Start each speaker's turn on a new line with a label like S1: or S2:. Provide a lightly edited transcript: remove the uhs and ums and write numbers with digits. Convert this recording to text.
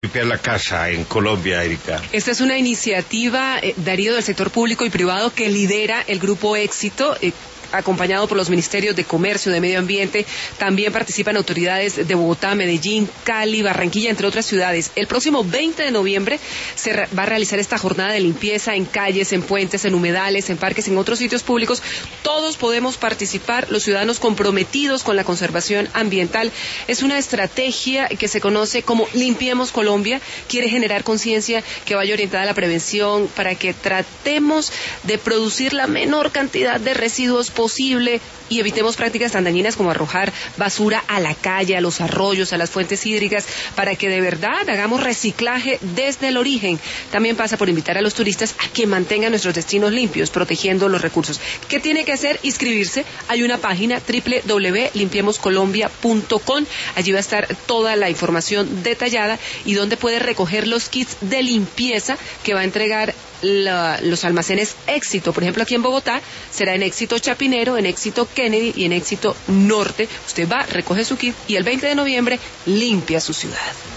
S1: limpiar la casa en Colombia, Erika?
S2: Esta es una iniciativa, Darío, del sector público y privado que lidera el Grupo Éxito, acompañado por los ministerios de Comercio, de Medio Ambiente. También participan autoridades de Bogotá, Medellín, Cali, Barranquilla, entre otras ciudades. El próximo 20 de noviembre se va a realizar esta jornada de limpieza en calles, en puentes, en humedales, en parques, en otros sitios públicos. Todos podemos participar, los ciudadanos comprometidos con la conservación ambiental. Es una estrategia que se conoce como Limpiemos Colombia. Quiere generar conciencia que vaya orientada a la prevención para que tratemos de producir la menor cantidad de residuos posible y evitemos prácticas tan dañinas como arrojar basura a la calle, a los arroyos, a las fuentes hídricas, para que de verdad hagamos reciclaje desde el origen. También pasa por invitar a los turistas a que mantengan nuestros destinos limpios, protegiendo los recursos. ¿Qué tiene que hacer? Inscribirse. Hay una página www.limpiemoscolombia.com. Allí va a estar toda la información detallada y donde puede recoger los kits de limpieza que va a entregar los almacenes Éxito. Por ejemplo, aquí en Bogotá será en Éxito Chapinero, en Éxito Kennedy y en Éxito Norte. Usted va, recoge su kit y el 20 de noviembre limpia su ciudad.